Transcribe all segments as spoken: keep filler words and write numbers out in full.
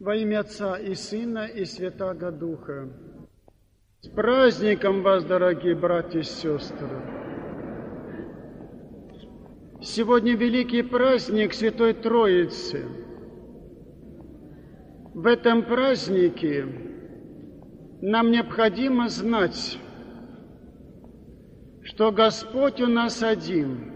Во имя Отца и Сына и Святаго Духа. С праздником вас, дорогие братья и сестры! Сегодня великий праздник Святой Троицы. В этом празднике нам необходимо знать, что Господь у нас один,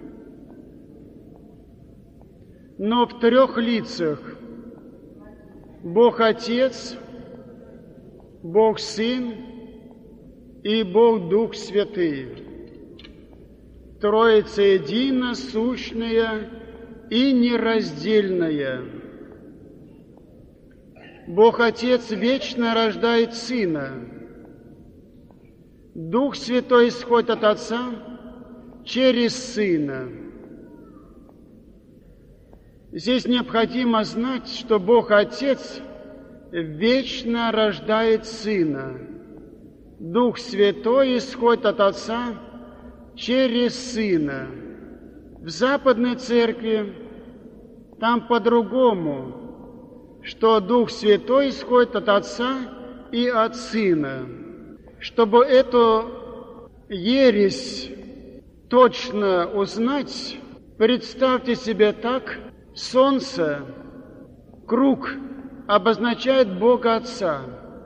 но в трех лицах: Бог Отец, Бог Сын и Бог Дух Святый. Троица едина, сущная и нераздельная. Бог Отец вечно рождает Сына. Дух Святой исходит от Отца через Сына. Здесь необходимо знать, что Бог Отец вечно рождает Сына. Дух Святой исходит от Отца через Сына. В Западной Церкви там по-другому, что Дух Святой исходит от Отца и от Сына. Чтобы эту ересь точно узнать, представьте себе так: Солнце, круг, обозначает Бога Отца.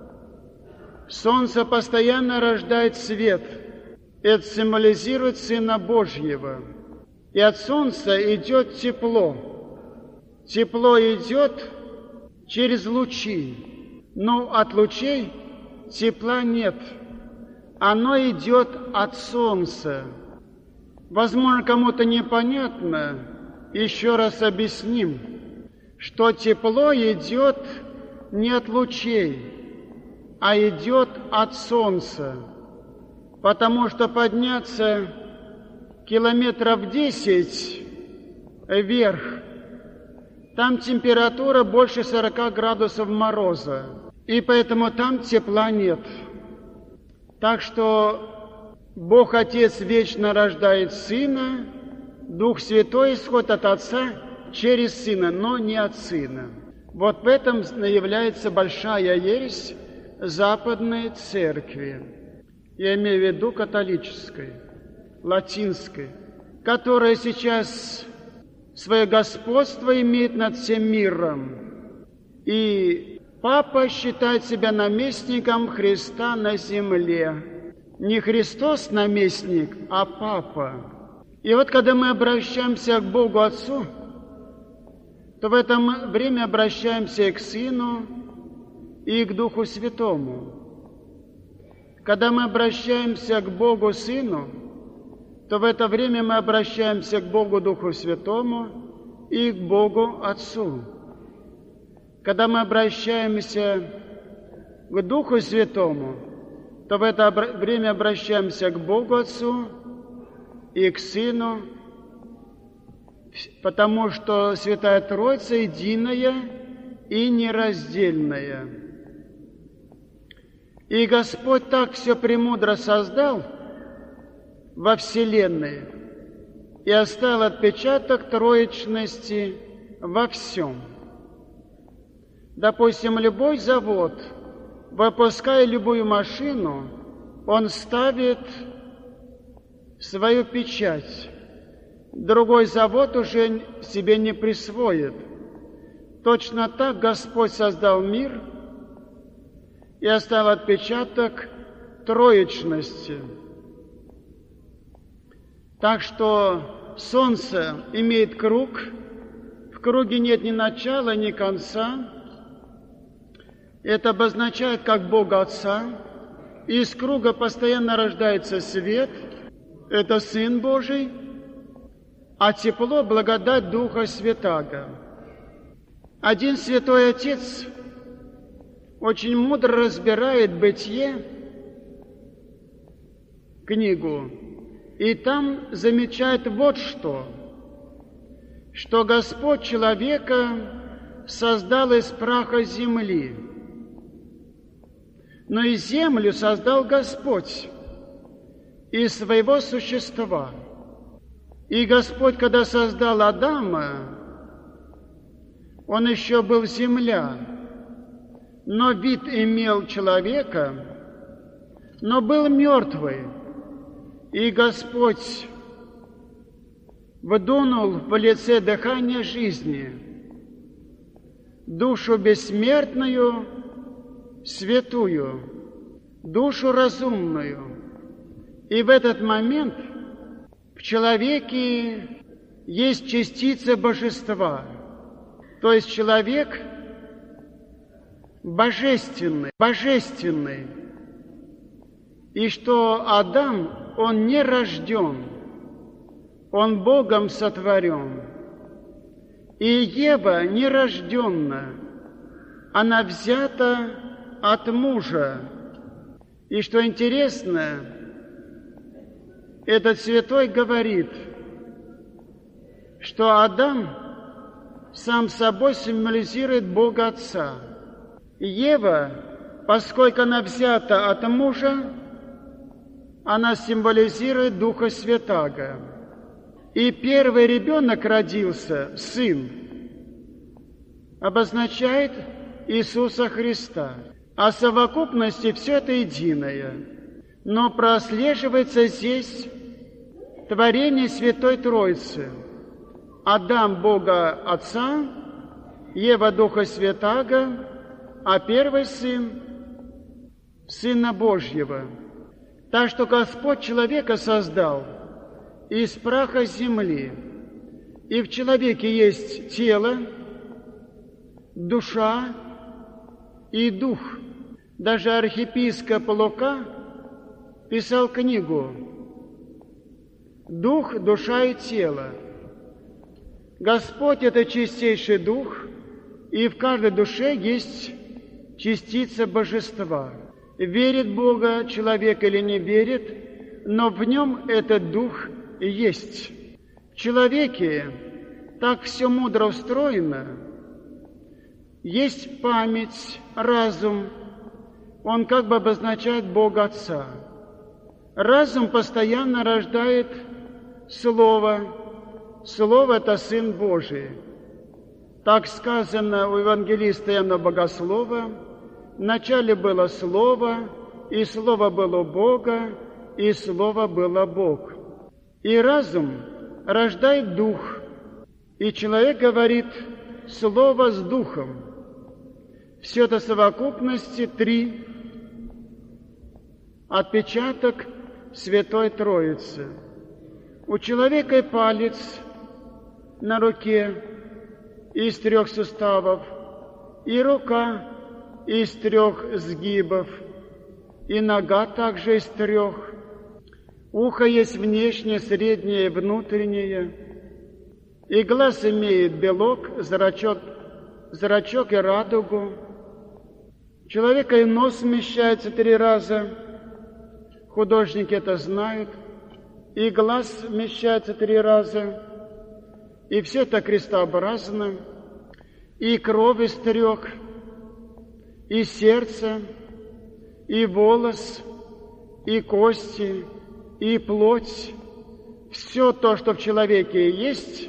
Солнце постоянно рождает свет. Это символизирует Сына Божьего. И от Солнца идет тепло. Тепло идет через лучи. Но от лучей тепла нет. Оно идет от Солнца. Возможно, кому-то непонятно. Еще раз объясним, что тепло идет не от лучей, а идет от Солнца. Потому что подняться километров десять вверх, там температура больше сорока градусов мороза, и поэтому там тепла нет. Так что Бог Отец вечно рождает Сына, Дух Святой исходит от Отца через Сына, но не от Сына. Вот в этом является большая ересь Западной Церкви. Я имею в виду католической, латинской, которая сейчас свое господство имеет над всем миром. И Папа считает себя наместником Христа на земле. Не Христос наместник, а Папа. И вот когда мы обращаемся к Богу Отцу, то в это время обращаемся и к Сыну, и к Духу Святому. Когда мы обращаемся к Богу Сыну, то в это время мы обращаемся к Богу Духу Святому и к Богу Отцу. Когда мы обращаемся к Духу Святому, то в это время обращаемся к Богу Отцу и к Сыну, потому что Святая Троица единая и нераздельная. И Господь так все премудро создал во Вселенной и оставил отпечаток троечности во всем. Допустим, любой завод, выпуская любую машину, он ставит свою печать. Другой завод уже себе не присвоит. Точно так Господь создал мир и оставил отпечаток троечности. Так что Солнце имеет круг, в круге нет ни начала, ни конца. Это обозначает как Бога Отца. Из круга постоянно рождается свет, это Сын Божий, а тепло — благодать Духа Святаго. Один Святой Отец очень мудро разбирает Бытие, книгу, и там замечает вот что, что Господь человека создал из праха земли, но и землю создал Господь из своего существа. И Господь, когда создал Адама, он еще был земля, но вид имел человека, но был мертвый. И Господь вдунул в лице дыхание жизни, душу бессмертную, святую, душу разумную. И в этот момент в человеке есть частица божества, то есть человек божественный, божественный. И что Адам, он не рожден, он Богом сотворен. И Ева нерожденна, она взята от мужа. И что интересно, этот святой говорит, что Адам сам собой символизирует Бога Отца. Ева, поскольку она взята от мужа, она символизирует Духа Святаго. И первый ребенок родился, сын, обозначает Иисуса Христа. А в совокупности все это единое. Но прослеживается здесь творение Святой Троицы. Адам Бога Отца, Ева Духа Святаго, а первый сын Сына Божьего. Так что Господь человека создал из праха земли. И в человеке есть тело, душа и дух. Даже архиепископ Лука писал книгу «Дух, душа и тело». Господь – это чистейший дух, и в каждой душе есть частица божества. Верит в Бога человек или не верит, но в нем этот дух есть. В человеке так все мудро устроено. Есть память, разум. Он как бы обозначает Бога Отца. Разум постоянно рождает Слово. Слово – это Сын Божий. Так сказано у евангелиста Иоанна Богослова: «Вначале было Слово, и Слово было у Бога, и Слово было Бог». И разум рождает Дух, и человек говорит Слово с Духом. Все это в совокупности три. Отпечаток Святой Троицы. У человека и палец на руке из трех суставов, и рука из трех сгибов, и нога также из трех. Ухо есть внешнее, среднее и внутреннее, и глаз имеет белок, зрачок, зрачок и радугу. У человека и нос смещается три раза, художники это знают, и глаз смещается три раза, и все это крестообразно, и кровь из трех, и сердце, и волос, и кости, и плоть. Все то, что в человеке есть,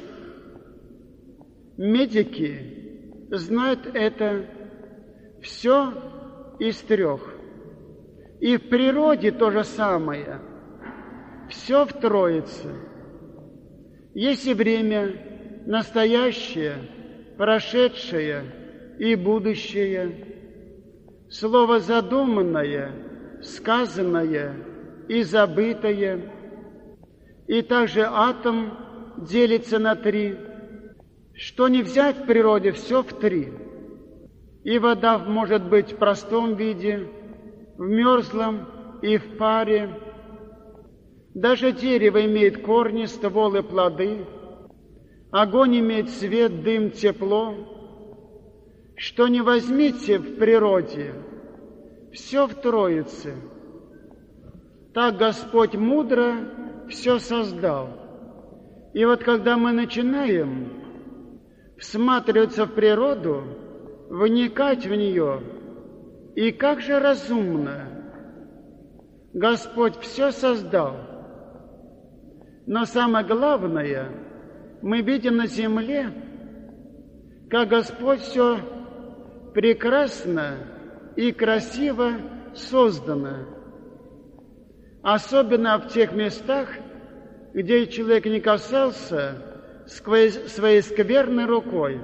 медики знают это все из трех. И в природе то же самое. Все в Троице. Есть и время настоящее, прошедшее и будущее. Слово задуманное, сказанное и забытое. И также атом делится на три. Что не взять в природе, все в три. И вода может быть в простом виде, в мерзлом и в паре. Даже дерево имеет корни, ствол и плоды. Огонь имеет свет, дым, тепло. Что не возьмите в природе, все в Троице. Так Господь мудро все создал. И вот когда мы начинаем всматриваться в природу, вникать в нее, и как же разумно Господь все создал. Но самое главное, мы видим на земле, как Господь все прекрасно и красиво создано. Особенно в тех местах, где человек не касался своей скверной рукой.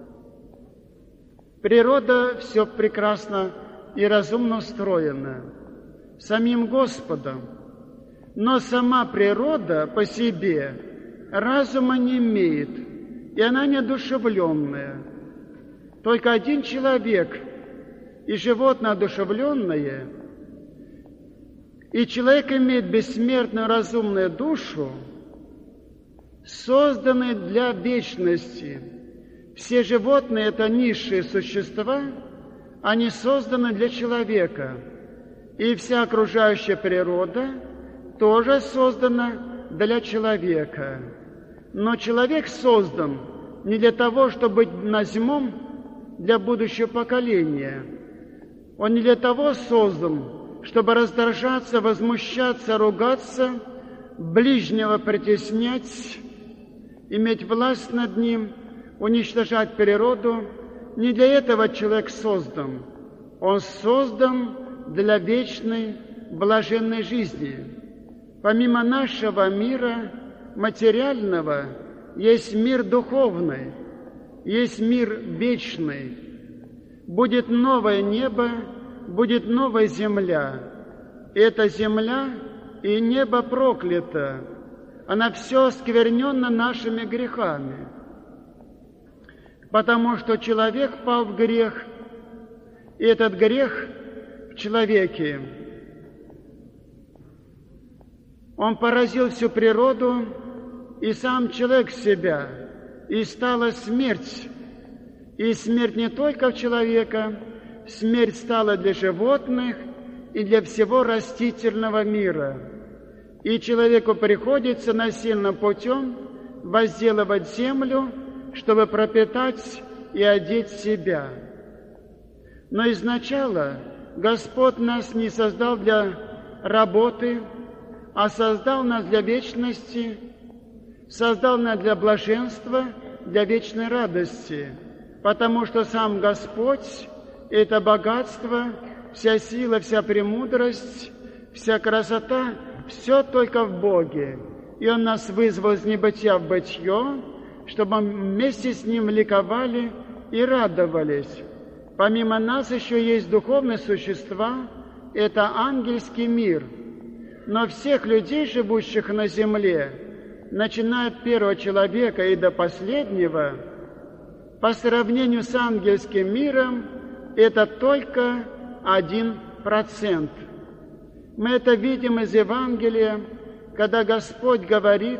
Природа все прекрасно и разумно устроена самим Господом, но сама природа по себе разума не имеет, и она неодушевленная. Только один человек и животное одушевленное, и человек имеет бессмертную разумную душу, созданную для вечности. Все животные – это низшие существа, они созданы для человека. И вся окружающая природа тоже создана для человека. Но человек создан не для того, чтобы быть наземом для будущего поколения. Он не для того создан, чтобы раздражаться, возмущаться, ругаться, ближнего притеснять, иметь власть над ним, уничтожать природу. Не для этого человек создан. Он создан для вечной, блаженной жизни. Помимо нашего мира материального, есть мир духовный, есть мир вечный. Будет новое небо, будет новая земля. Эта земля и небо проклято. Она все осквернена нашими грехами. Потому что человек пал в грех, и этот грех в человеке, он поразил всю природу и сам человек себя, и стала смерть. И смерть не только в человека, смерть стала для животных и для всего растительного мира. И человеку приходится насильным путем возделывать землю, чтобы пропитать и одеть себя. Но изначально Господь нас не создал для работы, а создал нас для вечности, создал нас для блаженства, для вечной радости, потому что сам Господь – это богатство, вся сила, вся премудрость, вся красота – все только в Боге. И Он нас вызвал из небытия в бытие, чтобы мы вместе с Ним ликовали и радовались. Помимо нас еще есть духовные существа, это ангельский мир. Но всех людей, живущих на земле, начиная от первого человека и до последнего, по сравнению с ангельским миром, это только один процент. Мы это видим из Евангелия, когда Господь говорит: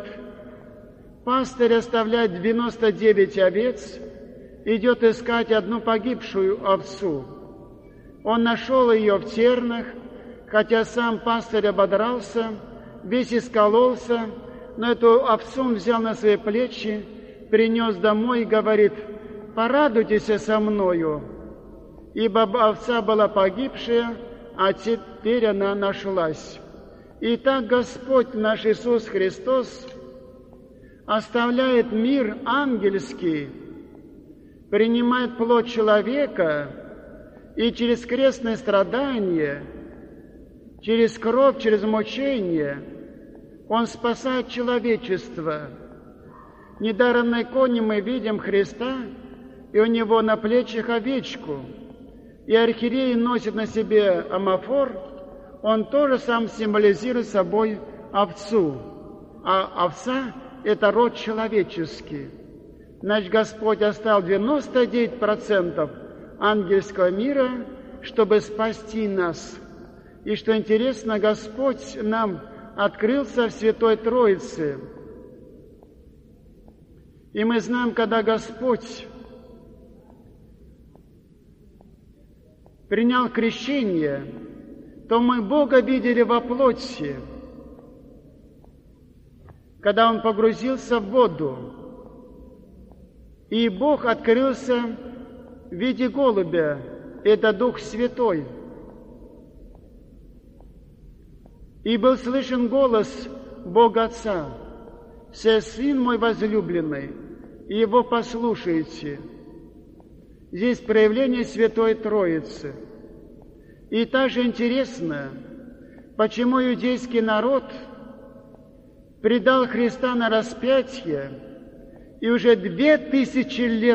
пастырь оставляет девяносто девять овец, идет искать одну погибшую овцу. Он нашел ее в тернах, хотя сам пастырь ободрался, весь искололся, но эту овцу он взял на свои плечи, принес домой и говорит: порадуйтесь со мною, ибо овца была погибшая, а теперь она нашлась. Итак, Господь наш Иисус Христос оставляет мир ангельский, принимает плоть человека и через крестное страдание, через кровь, через мучение Он спасает человечество. Недаром на иконе мы видим Христа, и у Него на плечах овечку. И архиерей носит на себе амафор, он тоже сам символизирует собой овцу. А овца – это род человеческий. Значит, Господь оставил девяносто девять процентов ангельского мира, чтобы спасти нас. И что интересно, Господь нам открылся в Святой Троице. И мы знаем, когда Господь принял крещение, то мы Бога видели во плоти, когда Он погрузился в воду, и Бог открылся в виде голубя, это Дух Святой. И был слышен голос Бога Отца: «Се Сын мой возлюбленный, и Его послушайте». Здесь проявление Святой Троицы. И также интересно, почему иудейский народ предал Христа на распятие, и уже две тысячи лет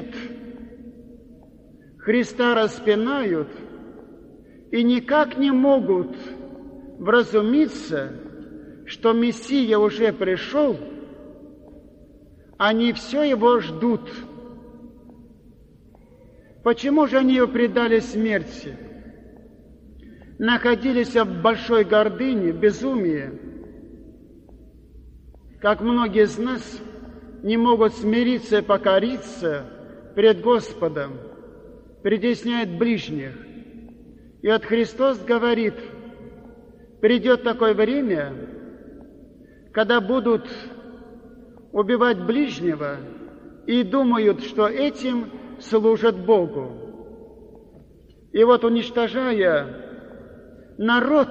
Христа распинают, и никак не могут вразумиться, что Мессия уже пришел, они все его ждут. Почему же они его предали смерти? Находились в большой гордыне, безумии. Как многие из нас не могут смириться и покориться пред Господом, притесняют ближних. И вот Христос говорит, придет такое время, когда будут убивать ближнего и думают, что этим служат Богу. И вот, уничтожая народ,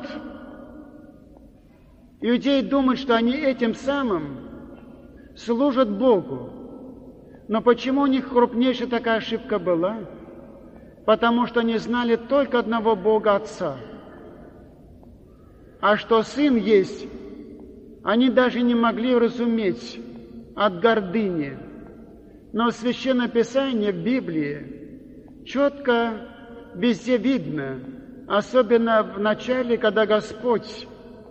иудеи думают, что они этим самым служат Богу. Но почему у них крупнейшая такая ошибка была? Потому что они знали только одного Бога Отца. А что Сын есть, они даже не могли разуметь от гордыни. Но в Священном Писании, в Библии, четко везде видно, особенно в начале, когда Господь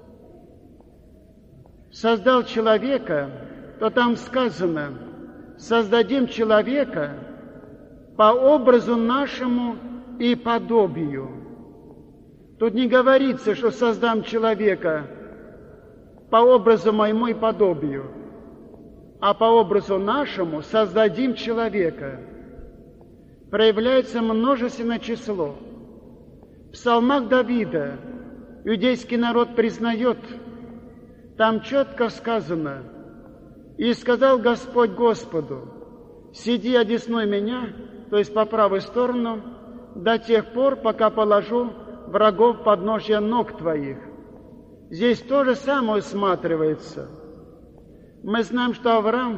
создал человека, то там сказано, создадим человека по образу нашему и подобию. Тут не говорится, что создам человека по образу моему и подобию, а по образу нашему создадим человека. Проявляется множественное число. В псалмах Давида иудейский народ признает, там четко сказано, «И сказал Господь Господу, сиди одесной меня, то есть по правую сторону, до тех пор, пока положу врагов подножья ног твоих». Здесь то же самое усматривается. Мы знаем, что Авраам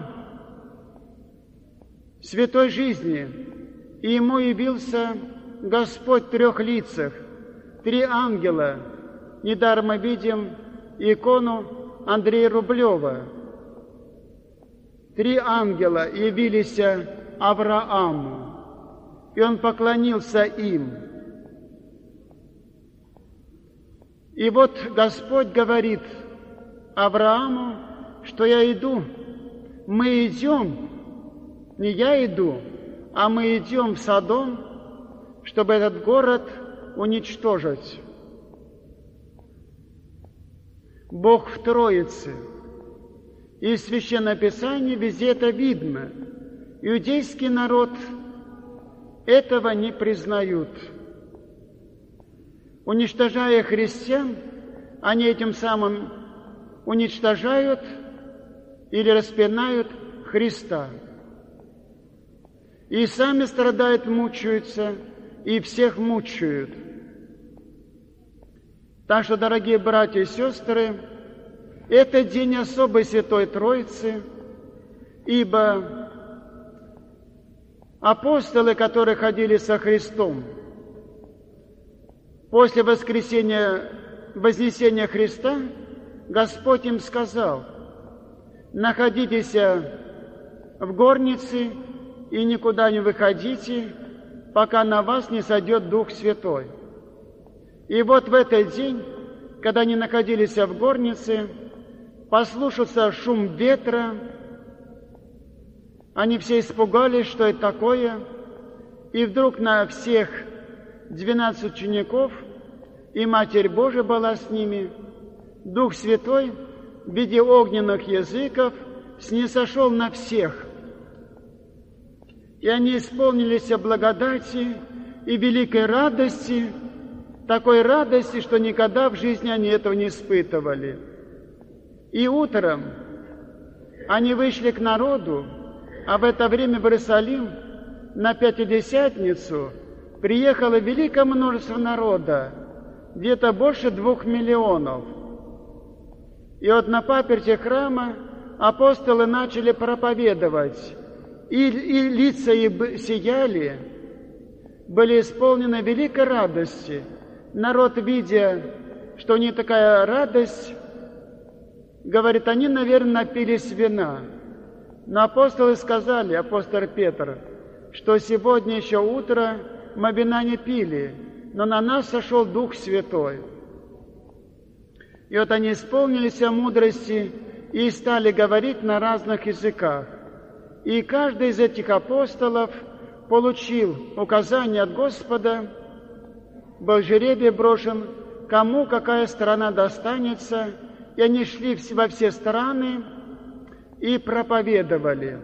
в святой жизни, и ему явился Господь в трех лицах, три ангела. Недаром мы видим икону Андрея Рублева. Три ангела явились Аврааму, и он поклонился им. И вот Господь говорит Аврааму, что я иду, мы идем, не я иду, а мы идем в Содом, чтобы этот город уничтожить. Бог в Троице. И в Священном Писании везде это видно. Иудейский народ этого не признают. Уничтожая христиан, они этим самым уничтожают или распинают Христа. И сами страдают, мучаются, и всех мучают. Так что, дорогие братья и сестры, это день особой Святой Троицы, ибо апостолы, которые ходили со Христом, после воскресения, вознесения Христа, Господь им сказал, находитесь в горнице и никуда не выходите, пока на вас не сойдет Дух Святой. И вот в этот день, когда они находились в горнице, послушался шум ветра, они все испугались, что это такое, и вдруг на всех двенадцать учеников, и Матерь Божия была с ними, Дух Святой в виде огненных языков снисошел на всех. И они исполнились благодати и великой радости, такой радости, что никогда в жизни они этого не испытывали. И утром они вышли к народу, а в это время в Иерусалим на Пятидесятницу приехало великое множество народа, где-то больше двух миллионов. И вот на паперти храма апостолы начали проповедовать, и, и лица их сияли, были исполнены великой радости, народ, видя, что у них такая радость, говорит, они, наверное, напились вина. Но апостолы сказали, апостол Петр, что сегодня еще утро мы вина не пили, но на нас сошел Дух Святой. И вот они исполнились мудрости и стали говорить на разных языках. И каждый из этих апостолов получил указание от Господа, был жеребий брошен, кому какая страна достанется, и они шли во все страны и проповедовали.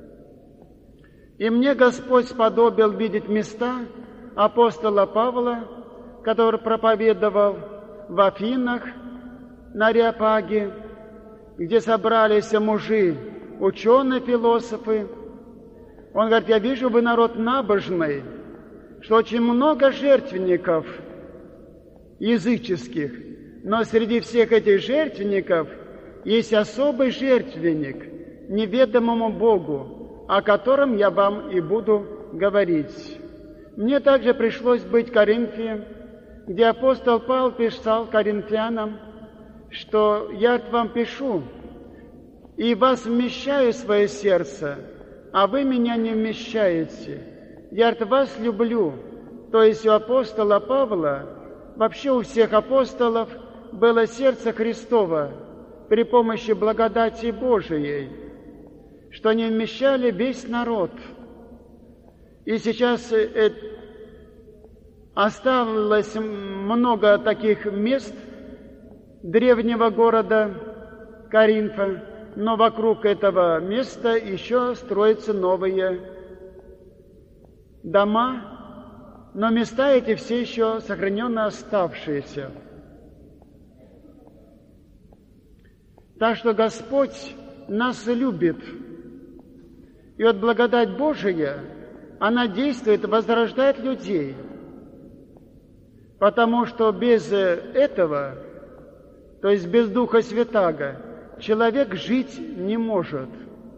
И мне Господь сподобил видеть места апостола Павла, который проповедовал в Афинах, на Ареопаге, где собрались мужи, ученые, философы. Он говорит, я вижу, вы народ набожный, что очень много жертвенников языческих, но среди всех этих жертвенников есть особый жертвенник неведомому Богу, о котором я вам и буду говорить. Мне также пришлось быть в Коринфе, где апостол Павел писал коринфянам, что я вам пишу, и вас вмещаю в свое сердце, а вы меня не вмещаете. Я вас люблю. То есть у апостола Павла, вообще у всех апостолов, было сердце Христово при помощи благодати Божией, что они вмещали весь народ. И сейчас осталось много таких мест древнего города Коринфа, но вокруг этого места еще строятся новые дома, но места эти все еще сохраненно оставшиеся. Так что Господь нас любит. И вот благодать Божия, она действует, возрождает людей. Потому что без этого, то есть без Духа Святаго, человек жить не может.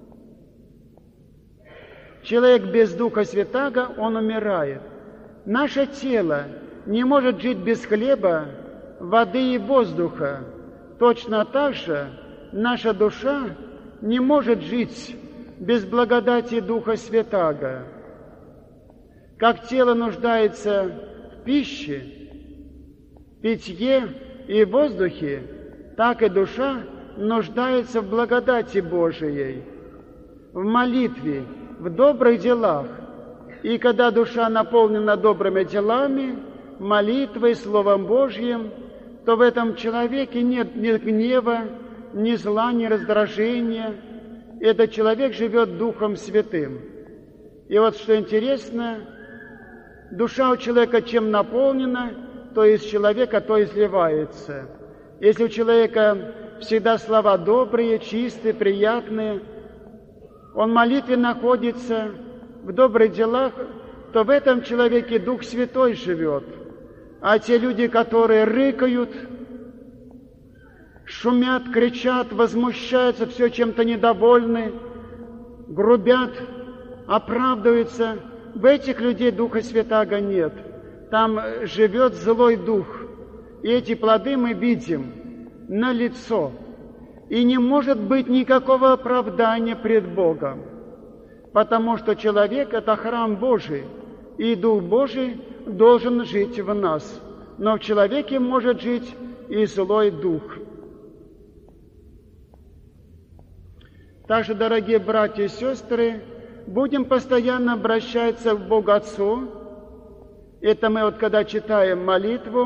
Человек без Духа Святаго, он умирает. Наше тело не может жить без хлеба, воды и воздуха. Точно так же наша душа не может жить без благодати Духа Святаго. Как тело нуждается в пище, питье и воздухе, так и душа нуждается в благодати Божией, в молитве, в добрых делах. И когда душа наполнена добрыми делами, молитвой, Словом Божьим, то в этом человеке нет ни гнева, ни зла, ни раздражения. Этот человек живет Духом Святым. И вот что интересно, душа у человека чем наполнена, то из человека то изливается. Если у человека всегда слова добрые, чистые, приятные, он в молитве находится, в добрых делах, то в этом человеке Дух Святой живет. А те люди, которые рыкают, шумят, кричат, возмущаются, все чем-то недовольны, грубят, оправдываются, в этих людей Духа Святаго нет. Там живет злой дух. И эти плоды мы видим на лицо. И не может быть никакого оправдания пред Богом. Потому что человек – это храм Божий, и Дух Божий должен жить в нас. Но в человеке может жить и злой дух. Так что, дорогие братья и сестры, будем постоянно обращаться к Богу Отцу. Это мы вот когда читаем молитву,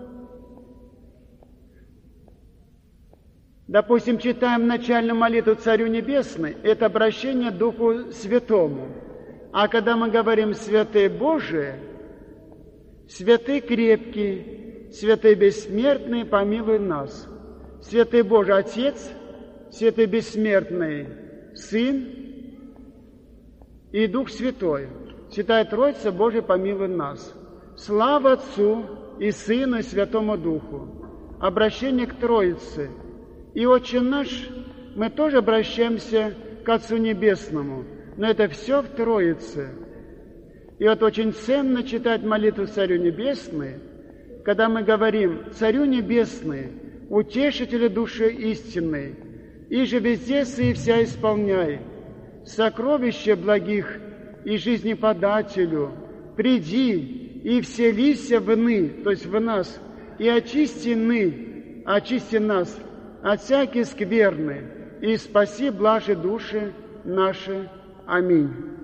допустим, читаем начальную молитву Царю Небесный, это обращение к Духу Святому. А когда мы говорим «Святые Божие», «Святые крепкие», «Святые бессмертные, помилуй нас». Святый Божий Отец, Святый бессмертный Сын и Дух Святой. Святая Троица Божия, помилуй нас. Слава Отцу и Сыну и Святому Духу. Обращение к Троице. И Отче наш, мы тоже обращаемся к Отцу Небесному, но это все в Троице. И вот очень ценно читать молитву Царю Небесной, когда мы говорим «Царю небесный, утешителю души истинной, и же везде сии вся исполняй, сокровище благих и жизнеподателю, приди и вселися в ны», то есть в нас, «и очисти ны, очисти нас от всякой скверны, и спаси блажи души наши. Аминь».